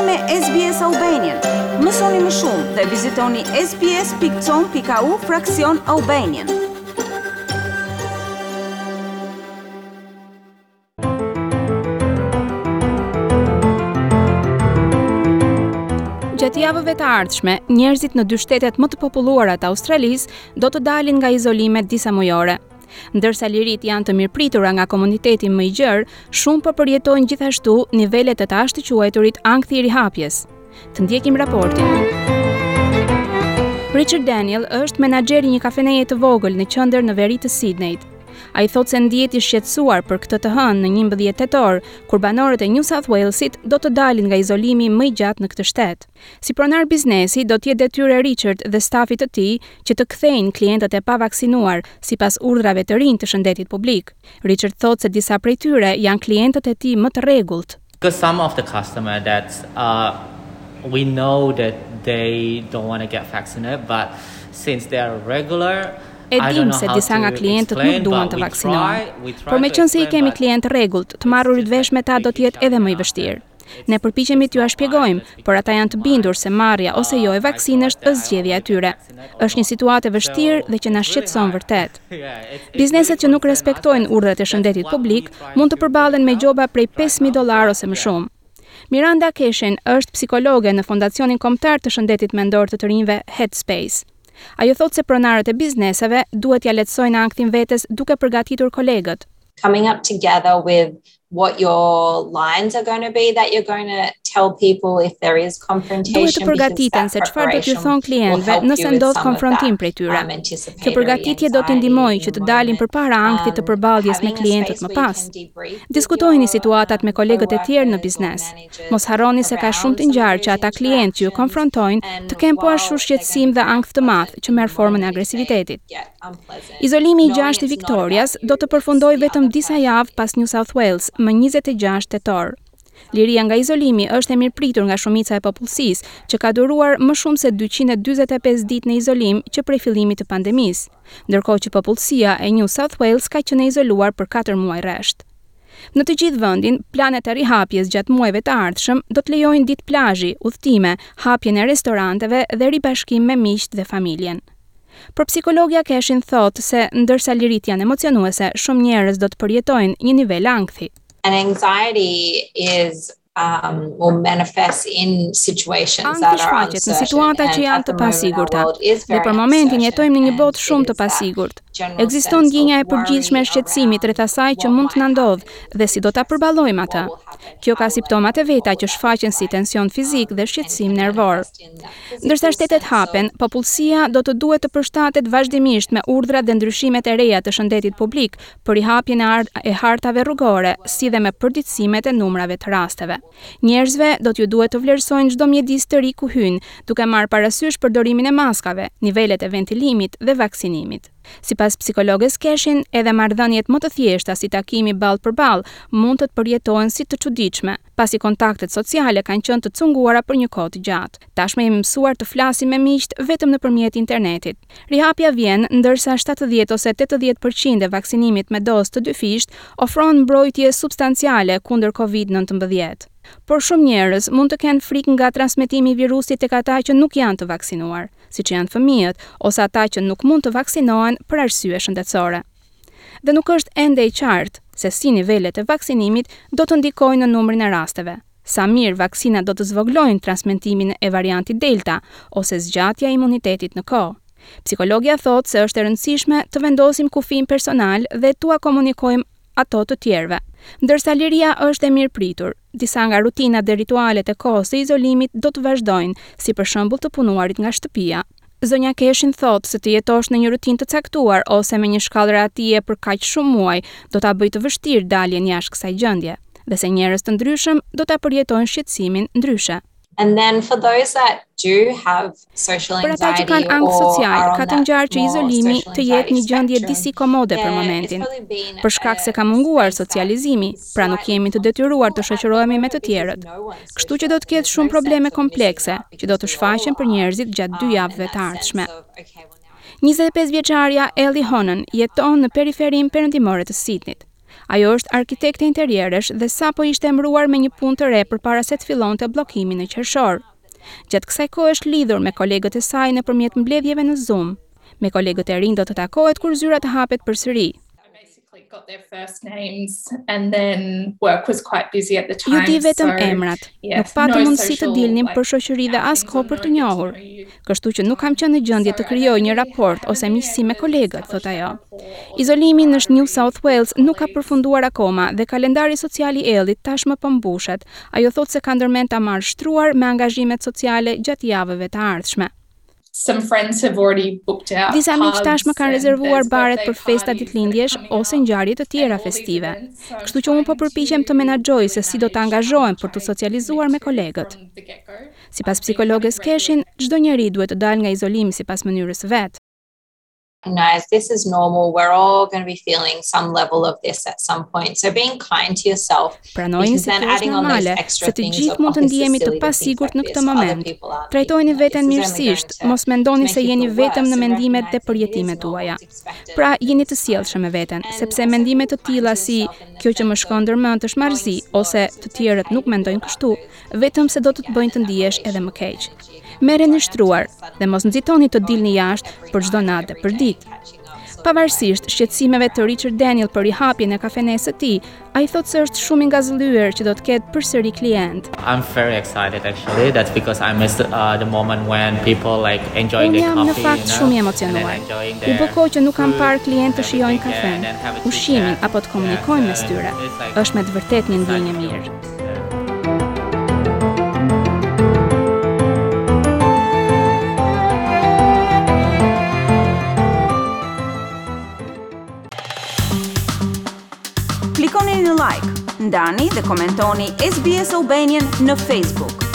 me SBS Albanian. Mësoni më shumë dhe vizitoni sbs.com.au/Albanian. Gjatë javëve të ardhshme, njerëzit në 2 shtetet më të populluara të Australisë do të dalin nga izolimet disa mujore. Ndërsa lirit janë të mirëpritura nga komuniteti më i gjerë, shumë po përjetojnë gjithashtu nivelet e të ashtë quajturit ankthi i rihapjes. Të ndjekim raportin. Richard Daniel është menaxheri i një kafeneje të vogël në qendër në veri të Sydneyt. Ai thotë se ndihet i shqetësuar për këtë të hënë në 11 tetor, kur banorët e New South Walesit do të dalin nga izolimi më i gjatë në këtë shtet. Si pronar biznesi, do të jetë detyrë e Richard dhe stafit të tij që të kthejnë klientët e pavaksinuar sipas urdhrave të rinj të shëndetit publik. Richard thotë se disa prej tyre janë klientët e tij më të rregullt. Because some of the customer that we know that they don't want to get vaccinated, but since they are regular, E dim se disa nga klientët nuk duan të vaksinohen, por meqense i kemi klientë rregullt, të marrurit vesh me ta do të jetë edhe më i vështirë. Ne përpiqemi t'ju shpjegojmë, por ata janë të bindur se marrja ose jo e vaksinës është zgjedhja e tyre. Është një situatë e vështirë dhe që na shqetëson vërtet. Bizneset që nuk respektojnë urdhrat e shëndetit publik mund të përballen me gjoba prej $5,000 ose më shumë. Miranda Keshin është psikologe në Fondacionin Kombëtar të Shëndetit Mendor të rinjve Headspace. Ajo thotë se pronarët e bizneseve duhet ja lehtësojnë ankthin vetes duke përgatitur kolegët. Coming up together with what your lines are going to be that you're going to tell people if there is confrontation. Duhet të përgatiten se çfarë do t'ju thon klientëve nëse ndodh konfrontim prej tyre. Kjo përgatitje do t'i ndihmojë që të dalin përpara ankthit të përballjes me klientët më pas. Diskutojini situatat me kolegët e tjerë në biznes. Mos harroni se ka shumë të ngjarë që ata klientë që ju konfrontojnë të kenë po ashtu shqetësim dhe ankth të madh që merr formën e agresivitetit. Izolimi i 6 i Victorias do të përfundojë vetëm disa javë pas New South Wales më 26 tetor. Liria nga izolimi është e mirëpritur nga shumica e popullsisë, që ka duruar më shumë se 245 ditë në izolim që prej fillimit të pandemisë, ndërkohë që popullsia e New South Wales ka qenë izoluar për 4 muaj rresht. Në të gjithë vendin, planet e rihapjes gjatë muajve të ardhshëm do të lejojnë ditë plazhi, udhtime, hapjen e restoranteve dhe ribashkim me miqt dhe familjen. Por psikologja Keshin thotë se ndërsa lirit janë emocionuese, shumë njerëz do të përjetojnë një nivel ankthi. And anxiety will manifest in situations that are uncertain. Në situata që janë të pasigurta. Dhe për momentin jetojmë në një botë shumë të pasigurt. Ekziston ndjenja e përgjithshme e shqetësimit rreth asaj që mund të na ndodhë dhe si do ta përballojmë atë. Kjo ka simptomat e veta që shfaqen si tension fizik dhe shqetësim nervor. Ndërsa shtetet hapen, popullsia do të duhet të përshtatet vazhdimisht me urdhrat dhe ndryshimet e reja të shëndetit publik për rihapjen e hartave rrugore, si dhe me përditësimet e numrave të rasteve. Njerëzve do t'ju duhet të vlerësojnë çdo mjedis të ri ku hyjnë, duke marrë parasysh përdorimin e maskave, nivelet e ventilimit dhe vaksinimit. Sipas psikologës Keshin, edhe marrëdhëniet më të thjeshta si takimi ballë për ballë mund të përjetohen si të çuditshme, pasi kontaktet sociale kanë qenë të cunguara për një kohë të gjatë. Tashmë jemi mësuar të flasim me miqt vetëm nëpërmjet internetit. Rihapja vjen ndërsa 70 ose 80% e vaksinimit me dozë të dyfisht ofron mbrojtje substanciale kundër COVID-19. Por shumë njerëz mund të kenë frikë nga transmetimi i virusit tek ata që nuk janë të vaksinuar, siç janë fëmijët ose ata që nuk mund të vaksinohen për arsye shëndetësore. Dhe nuk është ende e qartë se si nivelet e vaksinimit do të ndikojnë në numrin e rasteve. Sa mirë vaksinat do të zvogëlojnë transmetimin e variantit Delta ose zgjatja e imunitetit në kohë. Psikologja thotë se është e rëndësishme të vendosim kufijin personal dhe t'ua komunikojmë ato të tjerëve. Ndërsa liria është e mirëpritur, disa nga rutinat dhe ritualet e kohës së izolimit do të vazhdojnë, si për shembull të punuarit nga shtëpia. Zonja Keshin thotë se të jetosh në një rutinë të caktuar ose me një shkallë rahatije për kaq shumë muaj do ta bëjë të vështirë daljen jashtë kësaj gjendje, dhe se njerëz të ndryshëm do ta përjetojnë shqetësimin ndryshe. And then for those that do have social anxiety, për ata që kanë ankth social, ka të ngjarë që izolimi të jetë një gjendje disi komode për momentin. Për shkak se ka munguar socializimi, pra nuk jemi të detyruar të shoqërohemi me të tjerët. Kështu që do të ketë shumë probleme komplekse që do të shfaqen për njerëzit gjatë 2 javëve të ardhshme. 25 vjeçaria Ellie Honan jeton në periferin perëndimore të Sydneyt. Ajo është arkitekte interierësh dhe sapo ishte emëruar me një punë të re përpara se të fillonte bllokimin në qershor. Gjatë kësaj kohe është lidhur me kolegët e saj nëpërmjet mbledhjeve në Zoom. Me kolegët e rinj do të takohet kur zyra të hapet përsëri. Got their first names and then work was quite busy at the time. Ju di vetëm emrat. Nuk patëm mundësi të dilnim për shoqëri dhe as kohë për të njohur. Kështu që nuk kam qenë në gjendje të krijoj një raport ose miqësi me kolegët, thot ajo. Izolimi në New South Wales nuk ka përfunduar akoma dhe kalendari social I Ellit tashmë po mbushet. Ajo thot se ka ndërmend ta marrë shtruar me angazhimet sociale gjatë javëve të ardhshme. Some friends have already booked out. Disa miq tashmë kanë rezervuar baret për festa ditëlindjesh ose ngjarje të tjera festive. Kështu që unë po përpiqem të menaxhoj se si do të angazhohem për të socializuar me kolegët. Sipas psikologes Keshin, çdo njeri duhet të dalë nga izolimi sipas mënyrës vet. Recognize this is normal. We're all going to be feeling some level of this at some point. So being kind to yourself. Pranojeni se kjo është normale, se të gjithë mund të ndihemi të pasigurt në këtë moment. Trajtojeni veten mirësisht, mos mendoni se jeni vetëm në mendimet dhe përjetimet tuaja. Pra, jeni të sjellshëm me veten, sepse mendime të tilla si kjo që më shkon ndërmend është marrëzi ose të tjerët nuk mendojnë kështu, vetëm se do të të bëjnë të ndihesh edhe më keq. Merreni shtruar dhe mos nxitoni të dilni jashtë për çdo natë për ditë. Pavarësisht shqetësimeve të Richard Daniel për rihapjen e kafenesë së tij, ai thotë se është shumë I ngazëllyer që do të ketë përsëri klient. I'm very excited actually. That's because I miss the moment when people like enjoying the coffee. Unë jam në fakt shumë I emocionuar. U bë kohë që nuk kam parë klient të shijojnë kafen, ushqimin apo të komunikojnë mes tyre. Është me të vërtetë një ndjenjë mirë. Klikoni në like, ndani dhe komentoni SBS Albanian në Facebook.